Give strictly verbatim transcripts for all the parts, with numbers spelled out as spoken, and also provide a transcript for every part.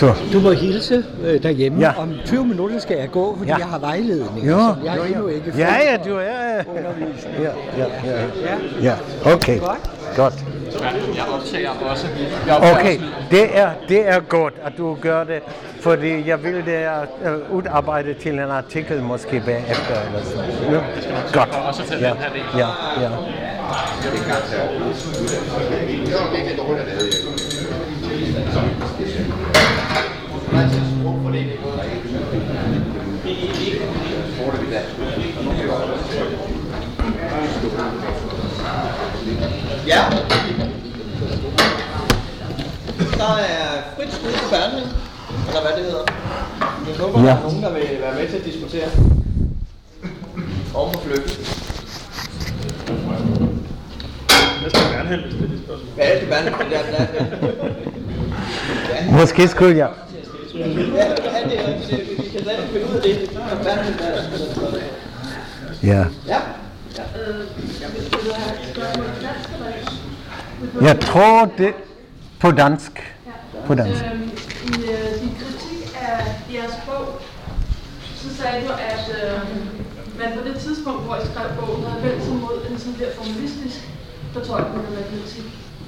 Så. Du må hilse øh, derhjemme. Ja. Om tyve minutter skal jeg gå, fordi Ja. jeg har vejledning. Jo, så jeg har jo, endnu jo. ikke Ja, ja, fået du er... undervisning. Ja, ja, ja. Ja. Ja, okay. Godt. Godt. Jeg optager også. Jeg optager Okay, også. det er, det er godt, at du gør det, fordi jeg vil det uh, udarbejde til en artikel måske bagefter eller sådan. Ja. Godt. Og også til Ja, den her del. ja, ja. Ja. Der er frit skud på Bernhild, eller hvad det hedder. Jeg håber, Ja. der er nogen, der vil være med til at diskutere. Oven på flygten. Hvad skal Bernhild, hvis det er det spørgsmål? Hvad er det, Bernhild? Det er der. Måske skulle jeg... Ja, det er det. Vi kan slet ikke finde ud af det. Bernhild, hvad er det? Ja. Ja. Jeg tror det på dansk. På dansk. Øhm, I øh, din kritik af jeres bog, så sagde du, at øh, man på det tidspunkt, hvor I skrev bogen, havde vendt sig mod en sådan der formalistisk fortolkning af matematik.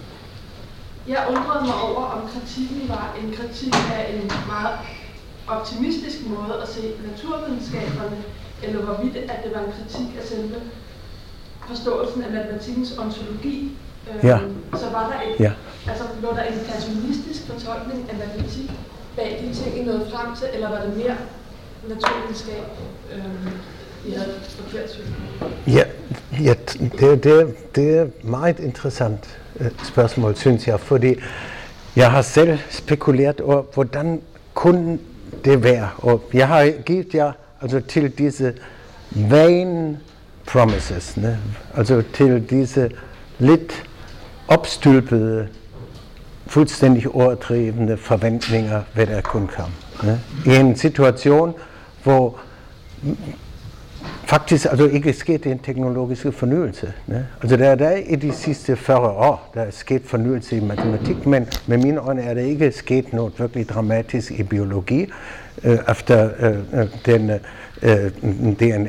Jeg undrede mig over, om kritikken var en kritik af en meget optimistisk måde at se naturvidenskaberne, eller hvorvidt at det var en kritik af selve forståelsen af matematikkens ontologi. Øhm, Ja. Så var der et, Ja. altså lå der en platonistisk fortolkning af matematik bag de ting, I nåede frem til, eller var det mere naturvidenskab, øhm, I havde forkert syn? Ja, ja det, det, det er et meget interessant uh, spørgsmål, synes jeg, fordi jeg har selv spekuleret over, hvordan kunne det være, og jeg har givet jer altså til disse vain promises, ne? Altså til disse lidt opstylpede, fuldstændig overdrevne forventninger, hvad der kunne komme. Ne? I en situation, hvor faktisk altså ikke sket en teknologisk fornyelse. Ne? Altså der er der i de sidste fyrre år, der er sket fornyelse i matematik, men med mine øjne er der ikke sket noget virkelig dramatisk i biologi øh, efter øh, den øh, D N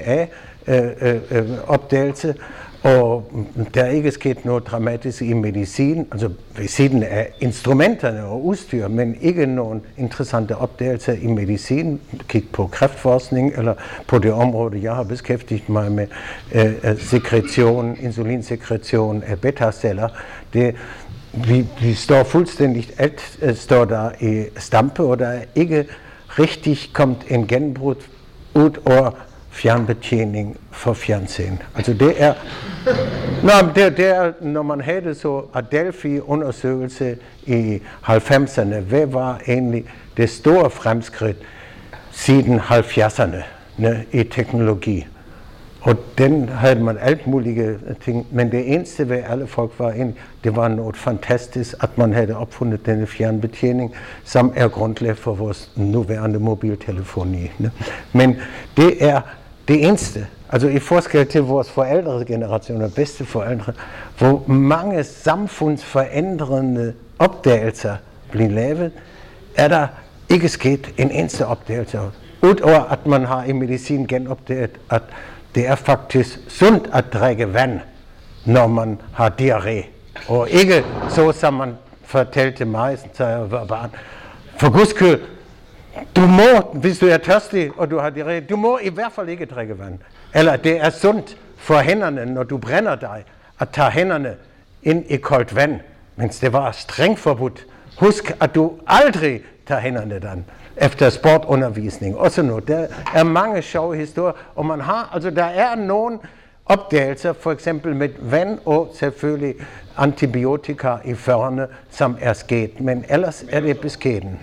A-opdagelse, og der er ikke sket noget dramatisk i medicin, altså ved siden af instrumenterne og udstyr, men ikke nogen interessante opdagelser i medicin. Kig på kræftforskning, eller på det område, jeg har beskæftiget mig med, øh, sekretion, insulinsekretion af beta-celler. Det, vi, vi står fuldstændig, alt øh, står der i stampe, og der er ikke rigtig kommet en gennembrud ud over fjernbetjening for fjernsyn. Altså det er, nå, det, det er, når man havde så Adelphi-undersøgelse i halvfemserne, hvad var egentlig det store fremskridt siden halvfjerdserne ne, i teknologi? Og den havde man alt mulige ting, men det eneste ved alle folk var egentlig, det var noget fantastisk, at man havde opfundet denne fjernbetjening, som er grundlag for vores nuværende mobiltelefoni. Ne? Men det er det eneste, altså i forskel til vores forældregenerationer, bedste forældre, hvor mange samfundsforandrende opdagelser blev lavet, er der ikke sket en eneste opdagelse. Udover at man har i medicin genopdaget, at det er faktisk sundt at drikke vand, når man har diarré. Og ikke så, som man fortalte mig, så jeg var barn. For guds skyld, du må, hvis du er tørstig, og du har diarré, du må i hvert fald ikke drikke vand. Eller det er sundt for hænderne, når du brænder dig, at tage hænderne ind i koldt vand, mens det var strengt forbudt. Husk, at du aldrig tager hænderne den efter sportundervisning og sådan noget. Der er mange sjove historier, og man har, altså der er nogle opdagelser, for eksempel med vand og selvfølgelig antibiotika i fyrrerne, som er sket, men ellers er det beskeden.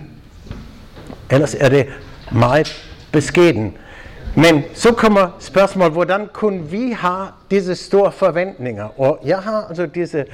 Ellers er det meget beskeden. Men så kommer spørgsmålet, hvordan kunne vi have disse store forventninger? Og jeg har altså disse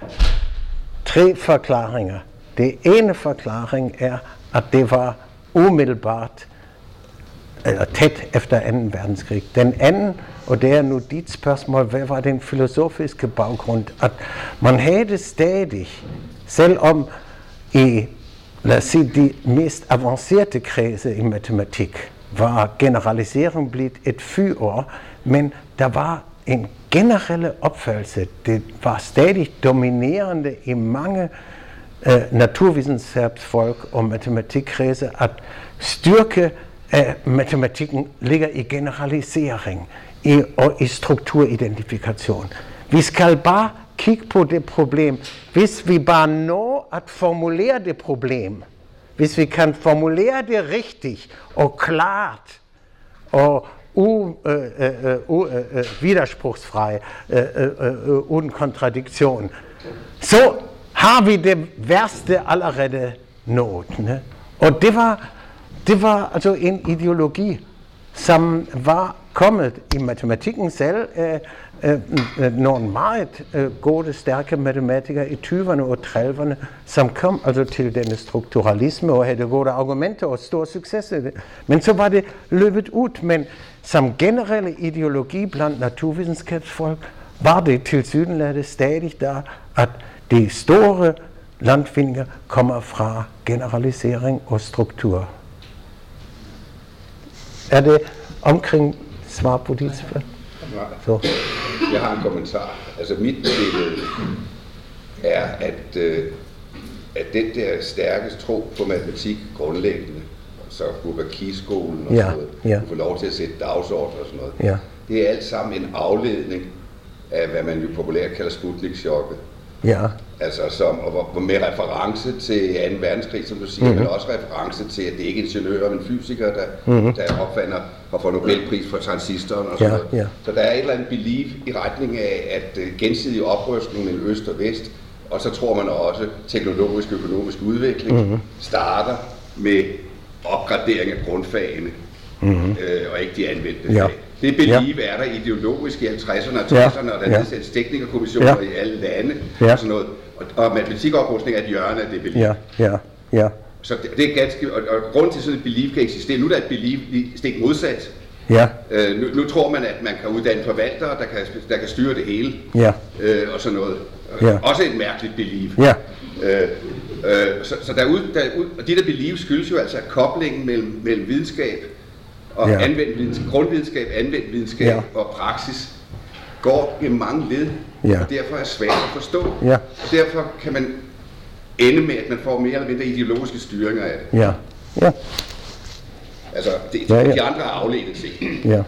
tre forklaringer. Det ene forklaring er, at det var umiddelbart, eller tæt efter anden verdenskrig. Den anden, og det er nu dit spørgsmål, hvad var den filosofiske baggrund? At man havde stadig, selvom i lad os sige, de mest avancerede kredse i matematik var generalisering blevet et fyord, men der var en generelle opfattelse, det var stadig dominerende i mange øh, naturvidenskabsfolk og matematikkredse, at styrke af matematikken ligger i generalisering i, og i strukturidentifikation. Vi skal bare kigge på det problem, hvis vi bare når at formulere det problem, hvis vi kan formulere det rigtigt og klart og u, øh, øh, u, øh, widerspruchsfrei, øh, øh, uden kontradiktion, så har vi det værste allerede nået. Ne? Og det var, det var altså en ideologi, som var kommet i matematikken selv. Øh, øh, nogle meget øh, gode, stærke matematikere i tyverne og trediverne, som kom altså til denne strukturalisme og havde gode argumenter og stor succes i det. Men så var det løbet ud, men som generelle ideologi blandt naturvidenskabsfolk var det tilsyneladende stadig der, at de store landvindinger kommer fra generalisering og struktur. Er det omkring svar på dit spørgsmål? Så. Jeg har en kommentar. Altså mit billede er, at, øh, at den der stærkeste tro på matematik grundlæggende, så Bourbaki-skolen og ja, sådan noget, ja. du får lov til at sætte dagsordner og sådan noget, ja. det er alt sammen en afledning af, hvad man jo populært kalder Sputnik-chokket. Ja. Altså som, og, og med reference til anden verdenskrig, som du siger, mm-hmm. men også reference til, at det ikke er ingeniører, men fysikere, der, mm-hmm. der opfander og får Nobelpris for transistoren og sådan ja, noget. ja. Så der er et eller andet belief i retning af, at uh, gensidig oprustning mellem øst og vest, og så tror man også, at teknologisk og økonomisk udvikling mm-hmm. starter med opgradering af grundfagene, mm-hmm. øh, og ikke de anvendte ja. fag. Det belief ja. er der ideologisk i halvtredserne og tresserne, og der ja. nedsættes teknikerkommissioner ja. i alle lande ja. og sådan noget. Og, og matematikoprustning er et hjørne af det belief. Ja, ja, ja. Så det, det er ganske, og, og grund til sådan et belief kan eksistere. Nu er der et belief stik modsat. Ja. Øh, nu, nu tror man, at man kan uddanne forvaltere, der kan, der kan styre det hele. Ja. Øh, og sådan noget. Ja. Også et mærkeligt belief. Ja. Øh, øh, så så derude, derude, og de der belief skyldes jo altså koblingen mellem, mellem videnskab og ja. anvendt videnskab, grundvidenskab, anvendt videnskab ja. og praksis går i mange led, ja. og derfor er svært at forstå. Ja. Og derfor kan man ende med, at man får mere eller mindre ideologiske styringer af det. Ja. Ja. Altså, det, ja, ja. de andre er afledte ting. Ja.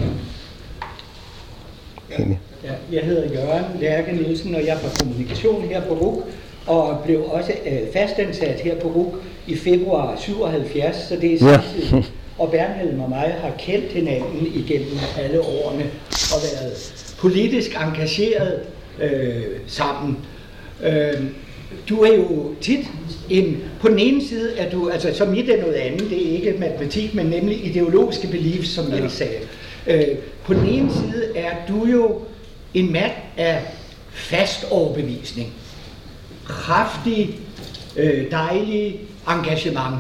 Ja. Ja, jeg hedder Jørgen Lærke Nielsen, og jeg er fra kommunikation her på R U C, og blev også øh, fastansat her på R U C i februar syvoghalvfjerds, så det er sidste ja. Og Bernhelm og mig har kendt hinanden igennem alle årene og været politisk engageret øh, sammen. Øh, du er jo tit en, på den ene side er du, altså som i det er noget andet, det er ikke matematik, men nemlig ideologiske beliefs, som jeg sagde. Øh, på den ene side er du jo en mand af fast overbevisning, kraftig, øh, dejlig engagement.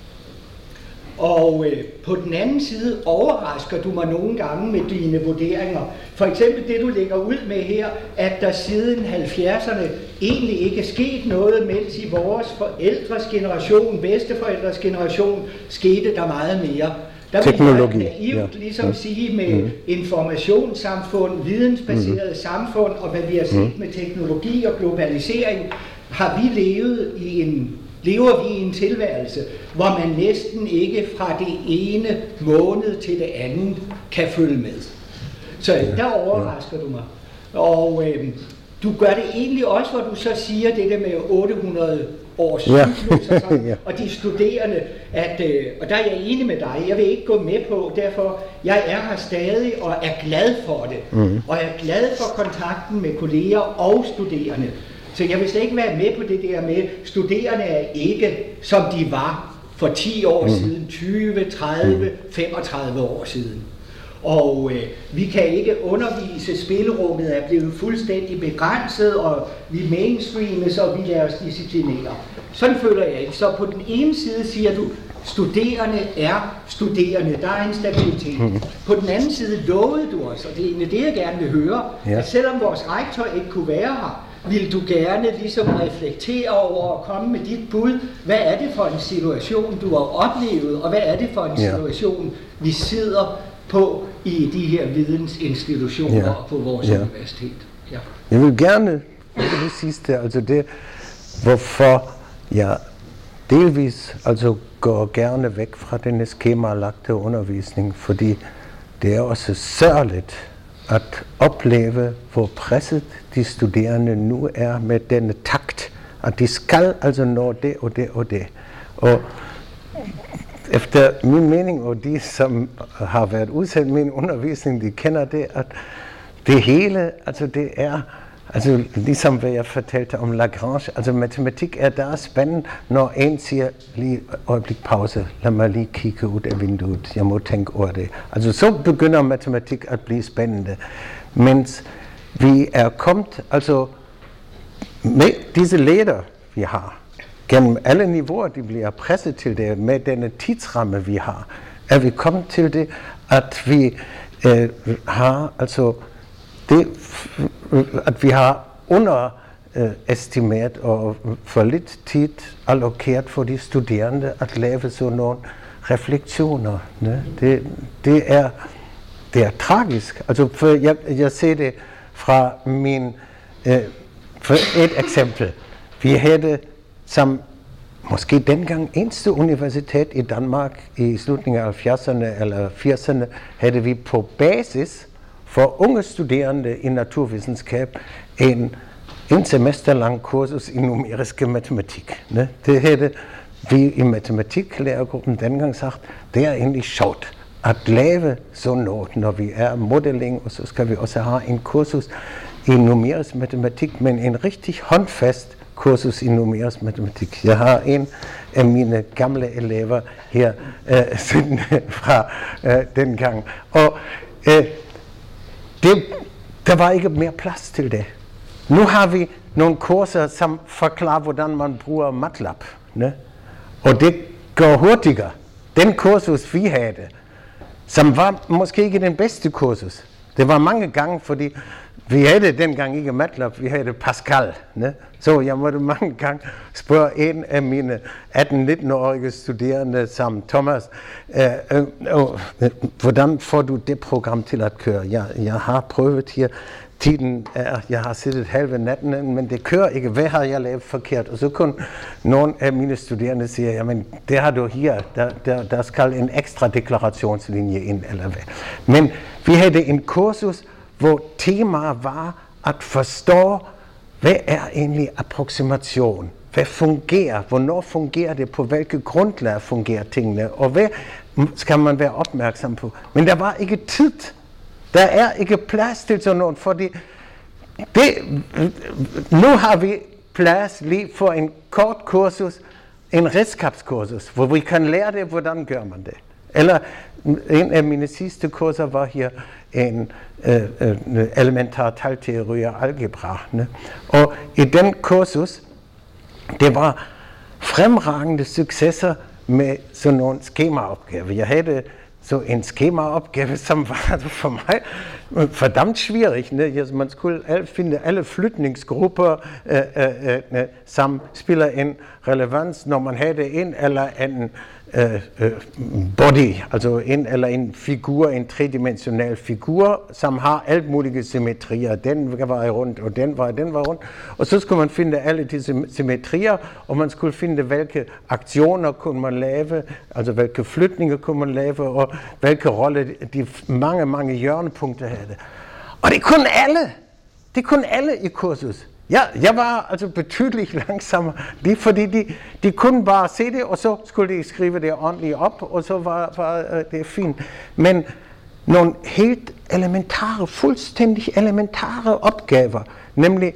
Og øh, på den anden side overrasker du mig nogle gange med dine vurderinger. For eksempel det, du lægger ud med her, at der siden halvfjerdserne egentlig ikke er sket noget, mens i vores forældres generation, bedsteforældres generation, skete der meget mere. Der vil jeg naivt ja. ligesom ja. sige med mm. informationssamfund, vidensbaseret mm. samfund, og hvad vi har set mm. med teknologi og globalisering, har vi levet i en lever vi i en tilværelse, hvor man næsten ikke fra det ene måned til det andet kan følge med. Så ja, der overrasker ja. du mig. Og øh, du gør det egentlig også, hvor du så siger det der med otte hundrede års cyklus ja. og, sådan, ja. og de studerende, at, øh, og der er jeg enig med dig, jeg vil ikke gå med på, derfor jeg er her stadig og er glad for det. Mm. Og jeg er glad for kontakten med kolleger og studerende. Så jeg vil slet ikke være med på det der med, studerende er ikke, som de var for ti år mm. siden, tyve, tredive, femogtredive år siden. Og øh, vi kan ikke undervise, spillerummet er blevet fuldstændig begrænset, og vi mainstreames, og vi lader os disciplinere. Sådan føler jeg ikke. Så på den ene side siger du, studerende er studerende, der er en stabilitet. Mm. På den anden side lovede du os, og det er egentlig det, jeg gerne vil høre, ja. at selvom vores rektor ikke kunne være her, vil du gerne ligesom reflektere over og komme med dit bud. Hvad er det for en situation, du har oplevet, og hvad er det for en situation, vi sidder på i de her vidensinstitutioner ja. på vores ja. universitet? Ja. Jeg vil gerne, det sidste, altså det, hvorfor jeg delvis altså går gerne væk fra denne skemalagte undervisning, fordi det er også sørgeligt at opleve, hvor presset de studerende nu er med denne takt, at de skal altså nå det og det og det. Og efter min mening, og de som har været udsendt min undervisning, de kender det, at det hele, altså det er, altså ligesom hvad jeg fortalte om Lagrange, altså matematik er der spændende, når en siger lige øjeblik pause, lad mig lige kigge ud af vinduet, jeg må tænke over det. Altså så begynder matematik at blive spændende, mens vi er kommet, altså med disse ledere, vi har, gennem alle niveauer, de bliver presset til det, med denne tidsramme, vi har, er vi kommet til det, at vi øh, har altså det, at vi har underestimeret og for lidt tid allokeret for de studerende at lave sådan nogle refleksioner. Ne? Det, det, er, det er tragisk. Altså, for jeg, jeg ser det fra min, øh, for et eksempel. Vi havde som måske dengang eneste universitet i Danmark i slutningen af halvfjerdserne eller firserne, havde vi på basis for unge studerende i naturvidenskab en, en semesterlang kursus i numerisk matematik. Ne? Det havde vi i matematiklærergruppen dengang sagt, det er egentlig sjovt at lave sådan noget, når vi er modelling, og så skal vi også have en kursus i numerisk matematik, men en rigtig håndfast kursus i numerisk matematik. Jeg har en af mine gamle elever her øh, siden fra øh, dengang. Og øh, det, der var ikke mere plads til det. Nu har vi nogle kurser, som forklarer, hvordan man bruger MATLAB. Ne? Og det går hurtigere. Den kursus, vi havde, som var måske ikke den bedste kursus. Det var mange gange, fordi vi havde dengang ikke MATLAB, vi havde Pascal. Ne? Så jeg måtte mange gange spørge en af mine atten-nitten-årige studerende, som Thomas, øh, øh, øh, hvordan får du det program til at køre? Jeg, jeg har prøvet her, tiden er, jeg har siddet halve natten, men det kører ikke. Hvad har jeg lavet forkert? Og så kunne nogle af mine studerende sige, jamen det har du her, der, der, der skal en ekstra deklarationslinje ind, eller hvad. Men vi havde en kursus, hvor temaet var at forstå, hvad er egentlig approximation? Hvad fungerer? Hvornår fungerer det? På hvilke grundlag fungerer tingene? Og hvad skal man være opmærksom på? Men der var ikke tid. Der er ikke plads til sådan noget, fordi det, nu har vi plads lige for en kort kursus, en redskabskursus, hvor vi kan lære det, hvordan gør man det. Eller en af mine sidste kurser var her en øh, øh, elementar talteori og algebra. Ne? Og i den kursus, det var fremragende successer med sådan nogle skemaopgaver. Jeg havde så en skemaopgave, som var for mig verdammt schwierig. Ne? Man skulle finde alle flytningsgrupper, øh, øh, øh, som spiller en relevans, når man havde en eller anden øh, øh, body, altså en eller en figur, en tredimensional figur, som har alt mulige symmetrier. Den var rundt, og den var, den var rundt. Og så skulle man finde alle disse symmetrier, og man skulle finde, hvilke aktioner kunne man lave, altså hvilke flytninger kunne man lave, og hvilke rolle de mange, mange hjørnepunkter havde. Og det kunne alle. Det kunne alle i kursus. Ja, jeg var altså betydeligt langsommere, lige fordi de, de kunne bare se det, og så skulle de skrive det ordentligt op, og så var, var uh, det fint. Men nogle helt elementare, fuldstændig elementare opgaver, nemlig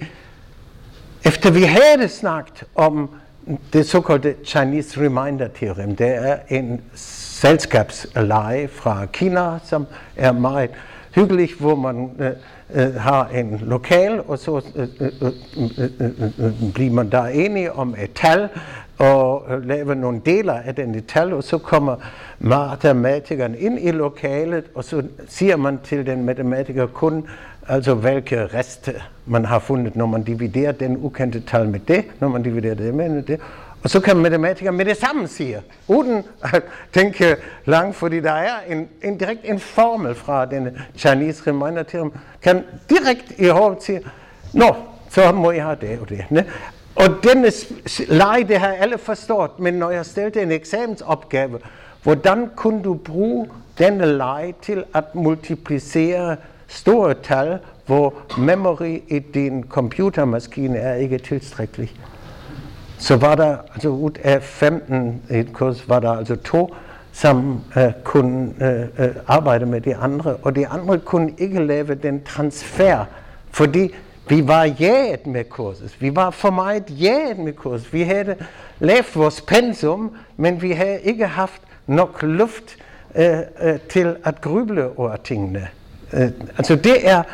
efter vi havde snakket om det såkaldte Chinese Reminder-teorem, det er en selskabsleje fra Kina, som er meget hyggelig, hvor man øh, øh, har en lokal, og så øh, øh, øh, øh, øh, bliver man der enige om et tal, og øh, laver nogle deler af denne tal, og så kommer matematikeren ind i lokalet, og så siger man til den matematiker kun altså hvilke rester man har fundet, når man dividerer den ukendte tal med det, når man dividerer det med det. Og så kan matematikere med det samme sige, uden at tænke langt, fordi der er en, en direkt en formel fra denne Chinese Reminder Theorem, kan direkte i hovedet sige, nå, så må jeg have det og det. Ne? Og denne leg, det har alle forstået, men når jeg stillede en eksamensopgave, hvordan kunne du bruge denne leg til at multiplicere store tal, hvor memory i din computermaskine er ikke tilstrækkelig? Så var der, altså ud af femten i et kurs, var der altså to, som uh, kunne uh, uh, arbejde med de andre, og de andre kunne ikke lave den transfer, fordi vi var jaget med kurset. Vi var for meget jaget med kurset. Vi havde lavet vores pensum, men vi havde ikke haft nok luft uh, uh, til at grüble over tingene. Uh, altså det er,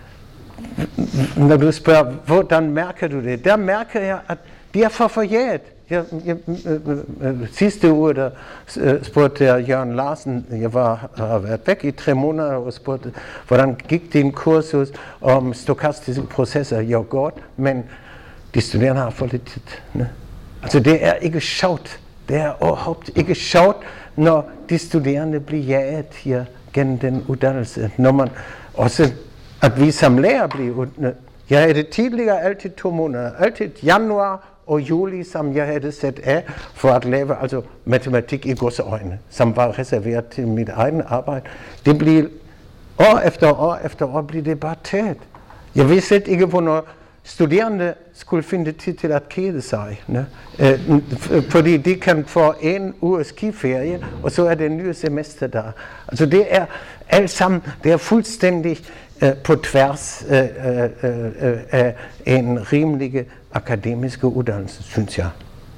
når du spørger, hvordan mærker du det? Der mærker jeg, at de er for forjaget. Jeg, jeg, øh, sidste uge, der øh, spurgte jeg Jørgen Larsen, jeg var, har været væk i tre måneder, og spurgte, hvordan gik din kursus om stokastiske processer? Jo, godt, men de studerende har for lidt tid. Ne? Altså, det er ikke sjovt. Det er overhovedet ikke sjovt, når de studerende bliver jaget her gennem den uddannelse. Når man også, at vi som lærer bliver, jeg havde det tidligere altid to måneder, altid januar og juli, som jeg havde sat af for at lave altså matematik i godseøjne, som var reserveret til mit eget arbejde. Det blev år efter år efter år, blev det bare tæt. Jeg vidste slet ikke, hvornår studerende skulle finde tid til at kede sig. Ne? Øh, fordi de kan få en uge skiferie, og så er det nye semester der. Altså det er alt sammen, det er fuldstændig øh, på tværs øh, øh, øh, af en rimelig akademiske uddannelse, synes jeg.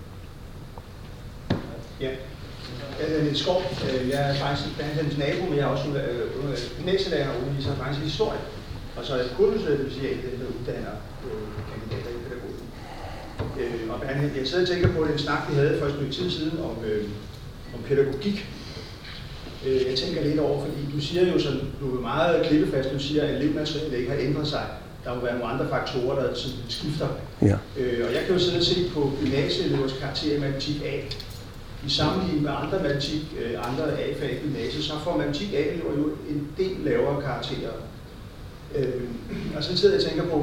Ja. Jeg er Niels Skov. Jeg er faktisk blandt hans nabo, men jeg er også gymnasielærer og underviser faktisk historie. Og så er jeg kursusspecial, der uddanner kandidater i pædagogik. Og jeg sidder og tænker på den snak, vi havde for et stykke tid siden om, om pædagogik. Jeg tænker lidt over, fordi du siger jo sådan, du er meget klippefast, du siger, at elevmaterialet ikke har ændret sig. Der må være nogle andre faktorer, der skifter. Ja. Og jeg kan jo sidde og se på gymnasieelevers karakter i matematik A. I sammenligning med andre matematik, andre A-fag i gymnasiet, så får matematik A-elever jo en del lavere karakterer. Og så sidder jeg og tænker på,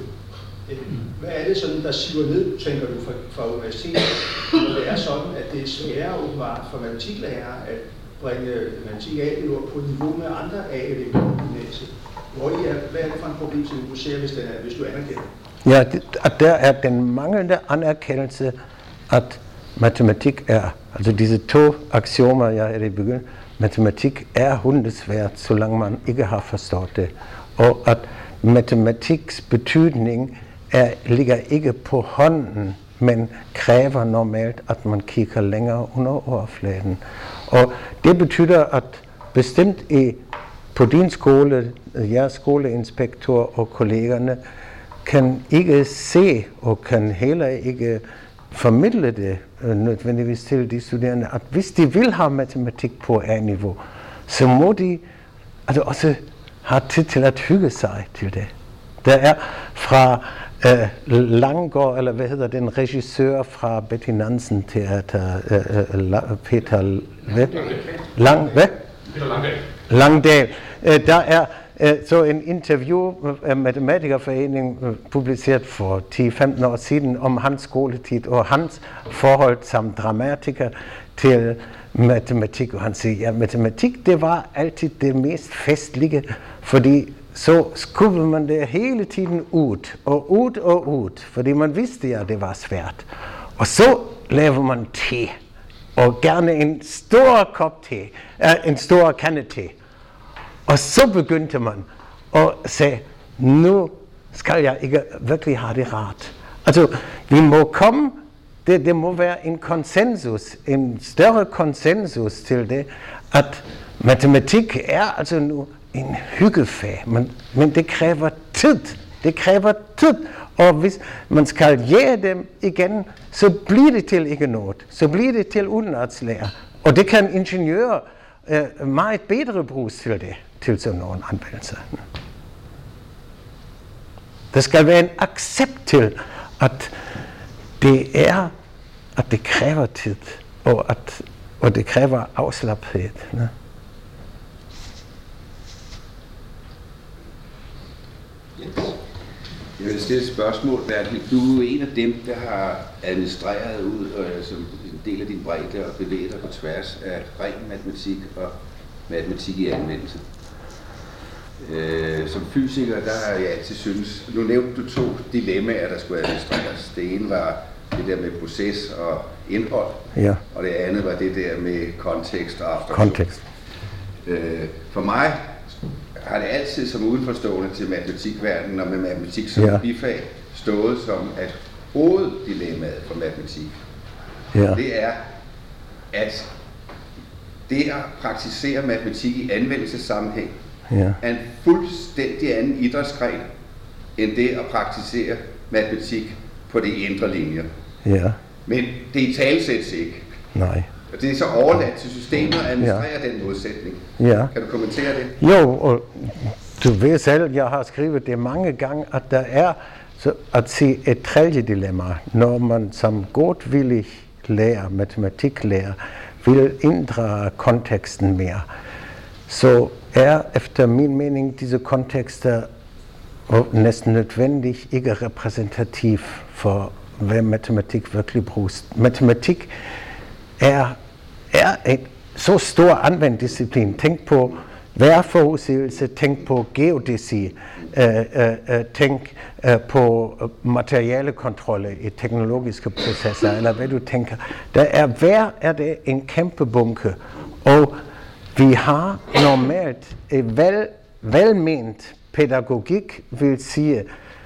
hvad er det sådan, der siver ned, tænker du, fra, fra universitetet? Når det er sådan, at det er sværere åbenbart for matematiklærere at bringe matematik A-elever på niveau med andre A-elever i gymnasiet. Hvor I er, hvad er det for en problem, som du ser, hvis, den er, hvis du anerkender? Ja, det, at der er den manglende anerkendelse, at matematik er, altså disse to aksiomer, jeg havde i begyndelsen, matematik er hundesvært, så længe man ikke har forstået det. Og at matematiks betydning er, ligger ikke på hånden, men kræver normalt, at man kigger længere under overfladen. Og det betyder, at bestemt i, på din skole, jeres skoleinspektor og kollegerne, kan ikke se og kan heller ikke formidle det nødvendigvis til de studerende, at hvis de vil have matematik på A-niveau, så må de altså også have tid til at hygge sig til det. Der er fra øh, Langgaard, eller hvad hedder den regissør fra Betty Nansen Teater, øh, øh, Peter hvad? Lang, hvad? Peter Langdal. Langdal. Øh, der er øh, så en interview af Matematikerforeningen øh, publiceret for ti til femten år siden om hans skoletid og hans forhold som dramatiker til matematik. Og han siger, ja, matematik, det var altid det mest festlige, fordi så skubbede man det hele tiden ud, og ud og ud, fordi man vidste ja, det var svært. Og så lavede man te, og gerne en stor kop te, øh, en stor kande te. Og så begyndte man at sige, nu skal jeg ikke virkelig have det rart. Altså, vi må komme, det, det må være en konsensus, en større konsensus til det, at matematik er altså nu en hyggefag, men, men det kræver tid. Det kræver tid, og hvis man skal jage dem igen, så bliver det til ikke noget. Så bliver det til udenadslærer. Og det kan ingeniører øh, meget bedre bruges til det, til sådan nogle anvendelser. Der skal være en accept til, at det er, at det kræver tid, og, at, og det kræver afslappethed. Ne? Jeg vil stille et spørgsmål, Bertel. Du er en af dem, der har administreret ud øh, som en del af din bredde og bevæget dig på tværs af ren matematik og matematik i anvendelse. Øh, som fysiker, der har jeg altid synes, nu nævnte du to dilemmaer, der skulle administreres. Det ene var det der med proces og indhold, ja. og det andet var det der med kontekst og after. Kontekst. Øh, for mig har det altid som udenforstående til matematikverdenen og med matematik som ja. bifag stået som, at hoveddilemmaet for matematik, ja. det er, at det at praktisere matematik i anvendelsessammenhæng ja. er en fuldstændig anden idrætsgren, end det at praktisere matematik på de indre linjer. Ja. Men det i talesættes ikke. Nej. Og det er så overladt til systemet at administrere ja. den modsætning. Ja. Kan du kommentere det? Jo, og du ved selv, jeg har skrevet det mange gange, at der er så at sige et tredje dilemma, når man som godvillig lærer, matematiklærer, vil inddrage konteksten mere. Så er efter min mening disse kontekster næsten nødvendigt ikke repræsentativ for, hvad matematik virkelig bruges. Matematik er, er en så stor anvendt disciplin. Tænk på vejrforudsigelse, tænk på geodesi, øh, øh, tænk øh, på materialekontrolle i teknologiske processer, eller hvad du tænker. Der er hver er det en kæmpe bunke, og vi har normalt et vel, velment pædagogik, vil sige,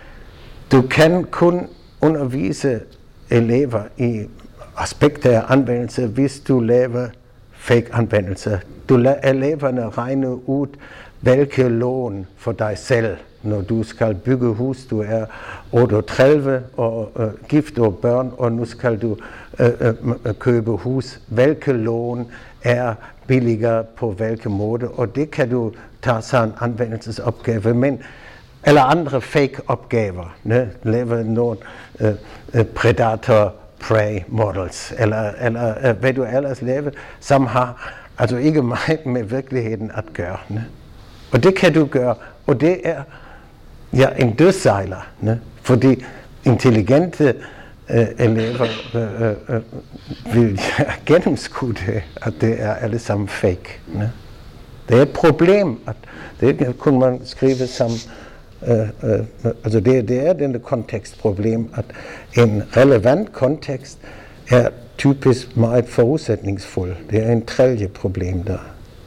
du kan kun undervise elever i aspekter af anvendelse, hvis du laver fake-anvendelse. Du lader eleverne regne ud, hvilke lån for dig selv, når du skal bygge hus. Du er otteogtredive og øh, gift og børn, og nu skal du øh, øh, købe hus. Hvilke lån er billigere på hvilke måde, og det kan du tage sig en anvendelsesopgave, men eller andre fake-opgaver, ne? Lave nogle øh, øh, predator prey models, eller, eller øh, hvad du ellers laver, som har altså ikke meget med virkeligheden at gøre. Ne? Og det kan du gøre, og det er ja, en dødsejler, ne? Fordi intelligente øh, elever øh, øh, vil ja, gennemskue det, at det er alle sammen fake. Ne? Det er et problem, at det kunne man skrive som Uh, uh, altså det, det er denne kontekstproblem, at en relevant kontekst er typisk meget forudsætningsfuld. Det er en tredje problem der.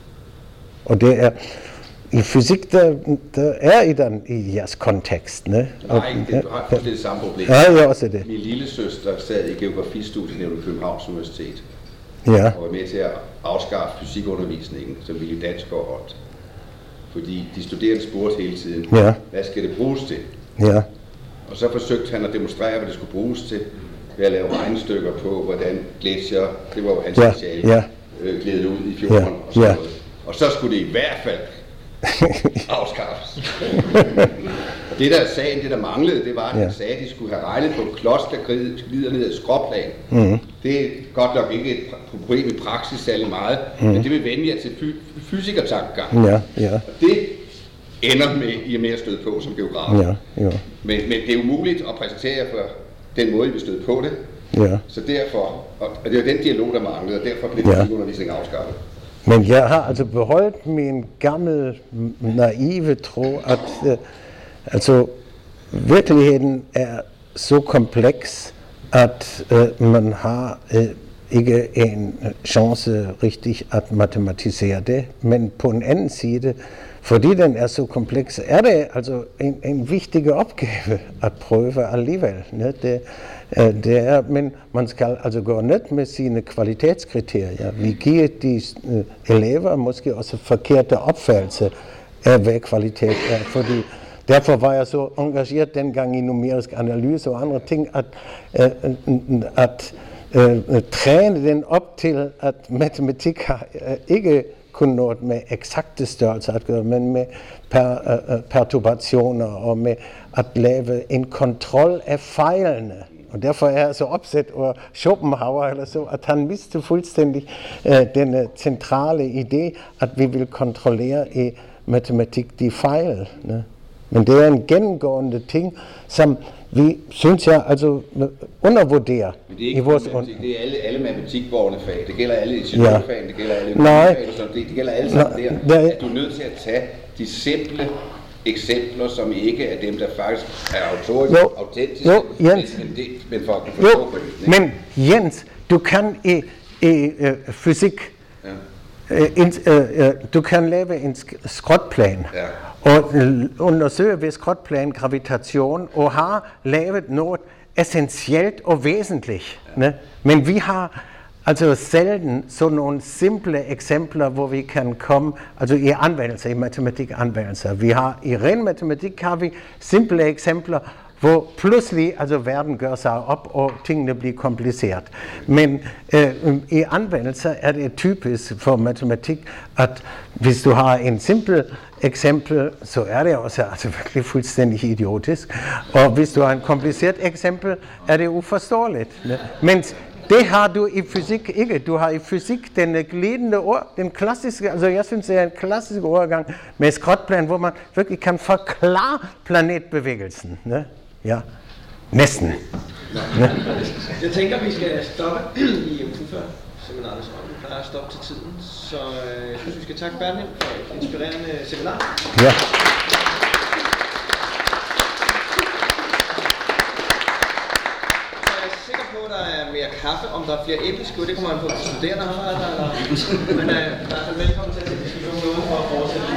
Og det er i fysik, der, der er i den i jeres kontekst. Ne? Nej, det, du har faktisk det samme problem. Ja, jeg også det. Min lille søster sad i geografistudiet ved Københavns Universitet. Ja. Og var med til at afskaffe fysikundervisningen, som ville i dansk og holdt. Fordi de studerende spurgte hele tiden, ja. Hvad skal det bruges til? Ja. Og så forsøgte han at demonstrere, hvad det skulle bruges til, ved at lave regnestykker på, hvordan gletsjer, det var jo hans ja. speciale, ja. øh, gled ud i fjorden ja. og sådan ja. noget. Og så skulle det i hvert fald afskaffes. Det der sagen, det der manglede, det var, at han ja. sagde, at de skulle have regnet på en klods, der glider ned ad skråplan. Mm. Det er godt nok ikke et problem i praksis særlig meget, mm. men det vil vende jer til fy- fysikertankegang. Ja, ja. Og det ender med, I er mere stødt på som geograf. Ja, ja. Men, men det er umuligt at præsentere jer for den måde, I vil støde på det. Ja. Så derfor, og det er den dialog, der manglede, og derfor blev ja. fysikundervisning afskaffet. Men jeg har altså beholdt min gamle naive tro, at øh, altså virkeligheden er så kompleks, at øh, man har øh, ikke en chance rigtig at matematisere det. Men på en anden side, fordi den er så kompleks, er det altså en, en vigtig opgave at prøve alligevel. Ne? Det, øh, det er, men man skal altså gå ned med sine kvalitetskriterier. Vi giver de øh, elever måske også forkerte opfattelse af, hvad kvalitet er, fordi derfor var jeg så engageret dengang i numerisk analyse og andre ting, at, øh, at øh, træne den op til, at matematik har øh, ikke kun noget med eksakte størrelser at gøre, men med per, uh, perturbationer og med at lave en kontrol af fejlene. Og derfor er jeg så opsat over Schopenhauer eller så, at han miste fuldstændig uh, den centrale idé, at vi vil kontrollere i matematik de fejl. Ne? Men det er en gennemgående ting, som vi, synes jeg, altså undervurderer. Men det er ikke i vores matematik, det er alle, alle matematikborgerne fag. Det gælder alle ingeniørfag, ja. Det gælder alle Nej. det, det gælder alle sammen der. Nej. At du er nødt til at tage de simple eksempler, som ikke er dem, der faktisk er autoriske, autentiske, jo, Jens. Men, det, men for at kunne forstå jo, på det. Men Jens, du kan i, i uh, fysik, ja. uh, in, uh, uh, du kan lave en skrotplan, ja. Og undersøge ved skrotplan gravitation, og har lavet noget essentielt og væsentligt. Ja. Ne? Men vi har altså selten sådan nogle simple eksempler, hvor vi kan komme, altså i anvendelser, i matematikanvendelser. Vi har, i ren matematik har vi simple eksempler, hvor pludselig altså verden gør sig op, og tingene bliver kompliceret. Men øh, i anvendelser er det typisk for matematik, at hvis du har en simpel eksempel, så er det også altså virkelig fuldstændig idiotisk. Og hvis du har en kompliceret eksempel, er det uforståeligt. Men det har du i fysik ikke. Du har i fysik den glidende ord, den klassiske, altså jeg synes, det er en klassisk overgang med skrotplan, hvor man virkelig kan forklare planetbevægelsen. Ne? Ja, næsten. Ja. Jeg tænker, vi skal stoppe i UFA-seminaret, så vi plejer at stoppe til tiden. Så øh, jeg synes, vi skal takke Bernhild for et inspirerende seminar. Ja. Der er mere kaffe, om der er flere æbleskud, det kommer man på, at studerende har der, eller, men øh, i hvert fald velkommen til at se diskussionen udenfor at fortsætte.